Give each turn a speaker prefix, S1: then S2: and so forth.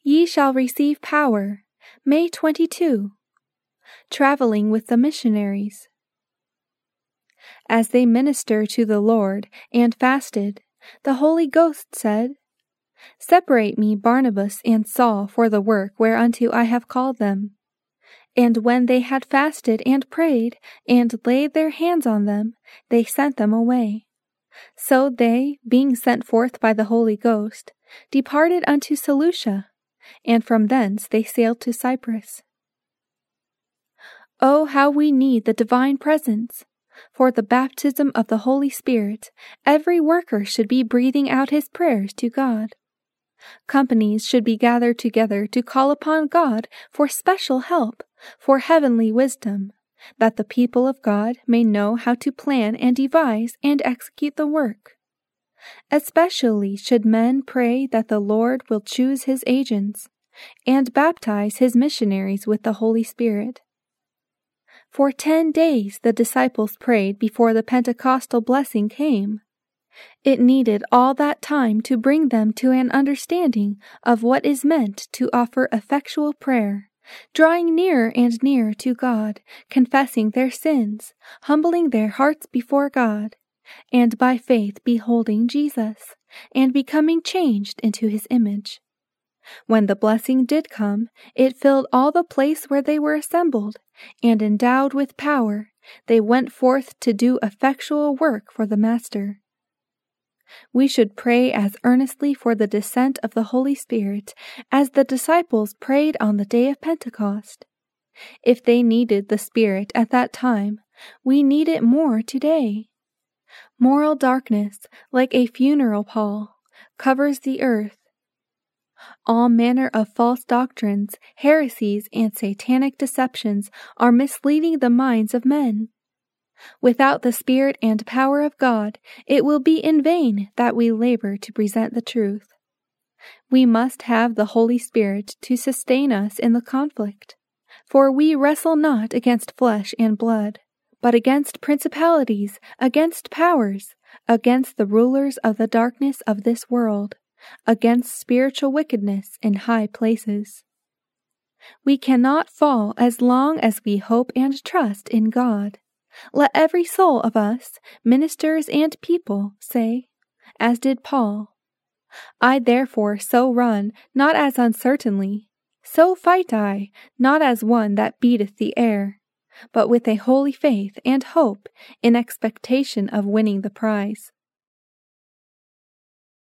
S1: Ye shall receive power. May 22. Traveling with the missionaries. As they ministered to the Lord and fasted, the Holy Ghost said, Separate me Barnabas and Saul for the work whereunto I have called them. And when they had fasted and prayed, and laid their hands on them, they sent them away. So they, being sent forth by the Holy Ghost, departed unto Seleucia, and from thence they sailed to Cyprus. Oh, how we need the divine presence! For the baptism of the Holy Spirit, every worker should be breathing out his prayers to God. Companies should be gathered together to call upon God for special help, for heavenly wisdom, that the people of God may know how to plan and devise and execute the work. Especially should men pray that the Lord will choose his agents, and baptize his missionaries with the Holy Spirit. For 10 days the disciples prayed before the Pentecostal blessing came. It needed all that time to bring them to an understanding of what is meant to offer effectual prayer, drawing nearer and nearer to God, confessing their sins, humbling their hearts before God, and by faith beholding Jesus, and becoming changed into his image. When the blessing did come, it filled all the place where they were assembled, and endowed with power, they went forth to do effectual work for the Master. We should pray as earnestly for the descent of the Holy Spirit as the disciples prayed on the day of Pentecost. If they needed the Spirit at that time, we need it more today. Moral darkness, like a funeral pall, covers the earth. All manner of false doctrines, heresies, and satanic deceptions are misleading the minds of men. Without the Spirit and power of God, it will be in vain that we labor to present the truth. We must have the Holy Spirit to sustain us in the conflict, for we wrestle not against flesh and blood, but against principalities, against powers, against the rulers of the darkness of this world, against spiritual wickedness in high places. We cannot fall as long as we hope and trust in God. Let every soul of us, ministers and people, say, as did Paul, I therefore so run, not as uncertainly, so fight I, not as one that beateth the air, but with a holy faith and hope in expectation of winning the prize.